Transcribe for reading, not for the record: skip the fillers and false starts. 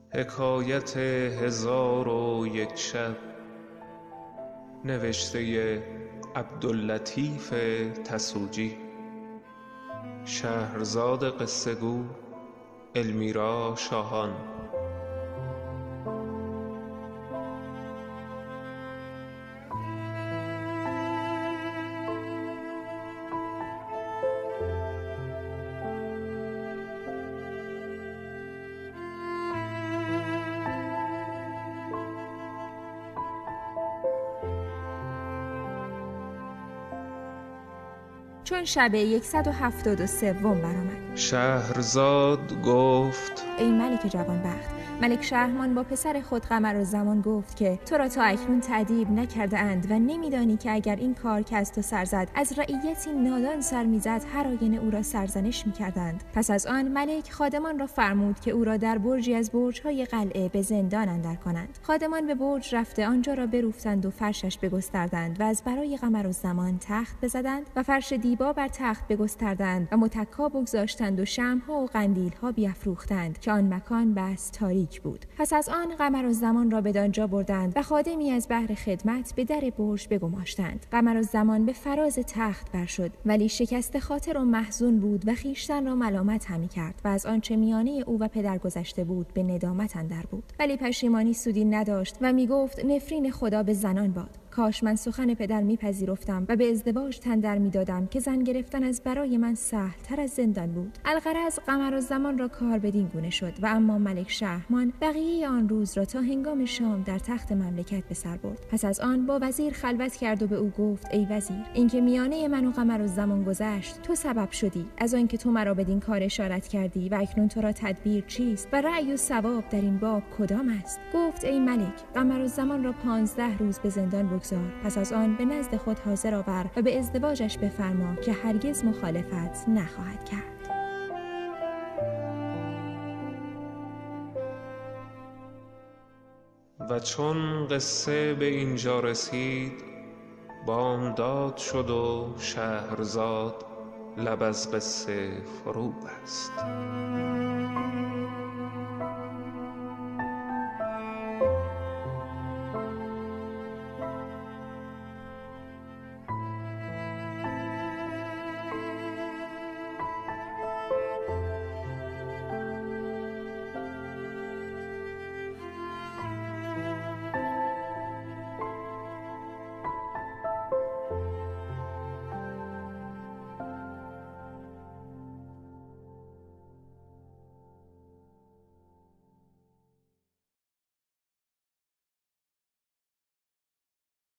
حکایت 1001 شب نوشته عبداللطیف تسوجی. شهرزاد قصه گو المیرا شاهان. چون شب 173 برآمد، شهرزاد گفت: ای ملک جوانبخت، ملک شهرمان با پسر خود قمرالزمان گفت که تو را تا اکنون تأدیب نکرده اند و نمیدانی که اگر این کار که از تو سر زد از رعیتی نادان سر میزد هر آینه او را سرزنش میکردند. پس از آن ملک خادمان را فرمود که او را در برجی از برج‌های قلعه به زندان اندر کنند. خادمان به برج رفته آنجا را بروفتند و فرشش بگستردند و از برای قمرالزمان تخت بزدند و فرش دیبا بر تخت بگستردند و متکا بگذاشتند و شمع‌ها و قندیل‌ها بیافروختند که آن مکان بس تاریک بود. پس از آن قمرالزمان را بدانجا بردند و خادمی از بهر خدمت به در برج بگماشتند. قمرالزمان به فراز تخت بر شد، ولی شکست خاطر و محزون بود و خیشتن را ملامت همی کرد و از آنچه میانه او و پدر گذشته بود به ندامت اندر بود. ولی پشیمانی سودی نداشت و می گفت نفرین خدا به زنان باد. کاش من سخن پدر میپذیرفتم و به ازدواج تن در میدادم که زن گرفتن از برای من سهل تر از زندان بود. الغرض قمرالزمان را کار بدین گونه شد و اما ملک شهرمان بقیه آن روز را تا هنگام شام در تخت مملکت به سر برد. پس از آن با وزیر خلوت کرد و به او گفت: ای وزیر، اینکه میانه من و قمرالزمان گذشت تو سبب شدی، از آنکه تو مرا بدین کار اشارت کردی و اکنون تو را تدبیر چیست و رأی و ثواب در این باب کدام است؟ گفت: ای ملک، قمرالزمان را 15 روز به زندان بگذار، پس از آن به نزد خود حاضر آور و به ازدواجش بفرما که هرگز مخالفت نخواهد کرد. و چون قصه به اینجا رسید بامداد شد و شهرزاد لب از قصه فرو بست.